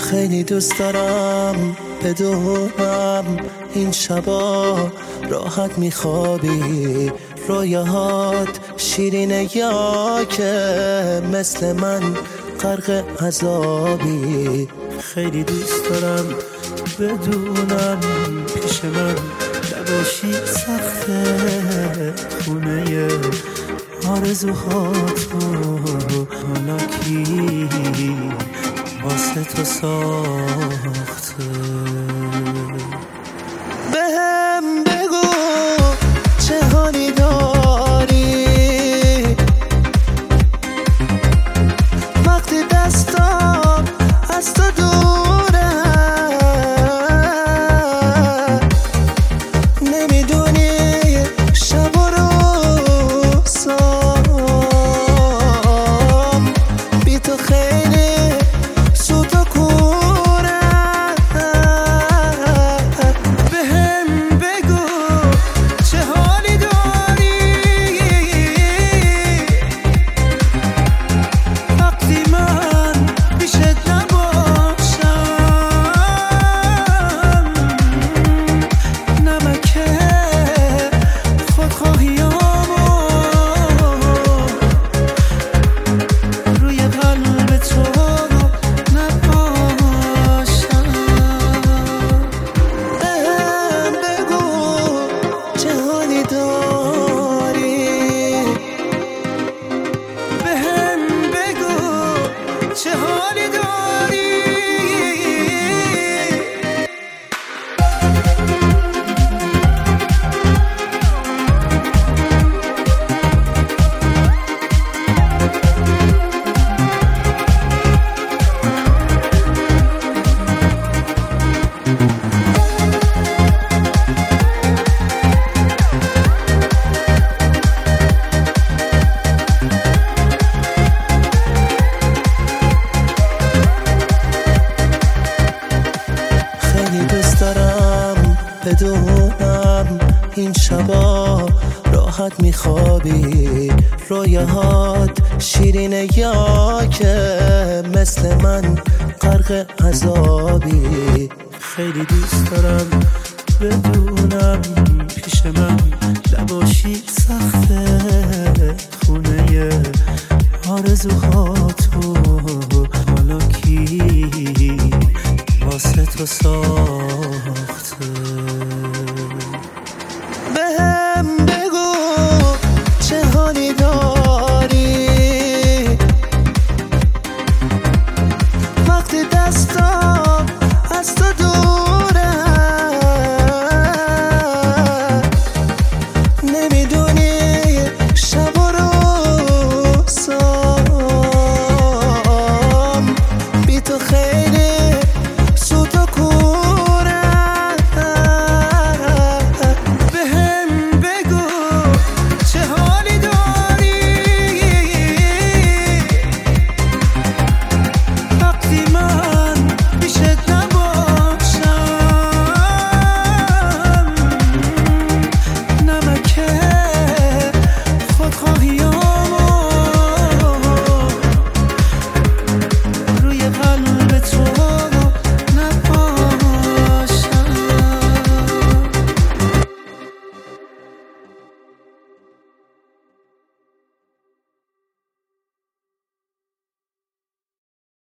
خیلی دوست دارم بدونم این شبا راحت میخوابی، رویاهات شیرینه یا که مثل من غرق عذابی. خیلی دوست دارم بدونم پیش من نباشی، سخته خونه آرزوهاتو حالا کی واسه تو ساخته. بهم بگو چه حالی داری وقتی دستام از تو دوره، نمیدونی شب و روزام بی تو خیلی سوت و کوره. بهم بگو چه حالی داری وقتی من پیشت نباشم، نمک خودخواهیامو روی قلب تو نپاشم. بهم بگو چه حالی داری، بهم بگو چه حالی داری. خیلی دوست دارم بدونم این شبا راحت میخوابی، رویاهات شیرینه یا که مثل من غرق عذابی. خیلی دوست دارم بدونم پیش من نباشی، سخته خونه آرزوهاتو حالا کی واسه تو ساخته. بهم بگو چه حالی داری وقتی دستام از تو دور